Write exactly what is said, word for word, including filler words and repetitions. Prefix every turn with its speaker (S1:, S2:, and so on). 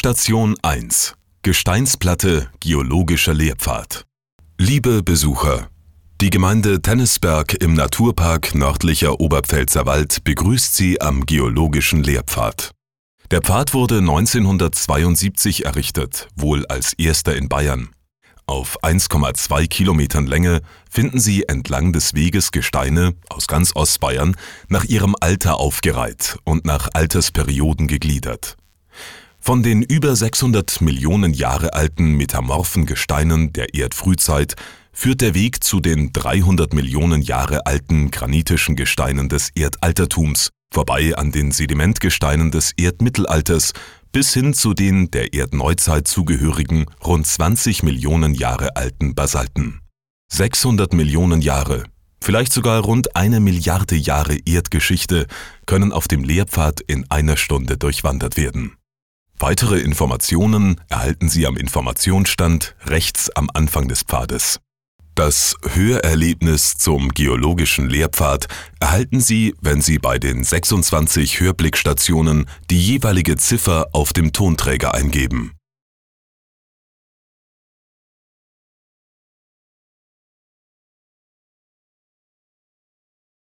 S1: Blickstation eins. Gesteinsplatte Geologischer Lehrpfad. Liebe Besucher, die Gemeinde Tennisberg im Naturpark Nördlicher Oberpfälzer Wald begrüßt Sie am Geologischen Lehrpfad. Der Pfad wurde neunzehnhundertzweiundsiebzig errichtet, wohl als erster in Bayern. Auf eins Komma zwei Kilometern Länge finden Sie entlang des Weges Gesteine aus ganz Ostbayern nach ihrem Alter aufgereiht und nach Altersperioden gegliedert. Von den über sechshundert Millionen Jahre alten metamorphen Gesteinen der Erdfrühzeit führt der Weg zu den dreihundert Millionen Jahre alten granitischen Gesteinen des Erdaltertums, vorbei an den Sedimentgesteinen des Erdmittelalters bis hin zu den der Erdneuzeit zugehörigen rund zwanzig Millionen Jahre alten Basalten. sechshundert Millionen Jahre, vielleicht sogar rund eine Milliarde Jahre Erdgeschichte können auf dem Lehrpfad in einer Stunde durchwandert werden. Weitere Informationen erhalten Sie am Informationsstand rechts am Anfang des Pfades. Das Hörerlebnis zum Geologischen Lehrpfad erhalten Sie, wenn Sie bei den sechsundzwanzig Hörblickstationen die jeweilige Ziffer auf dem Tonträger eingeben.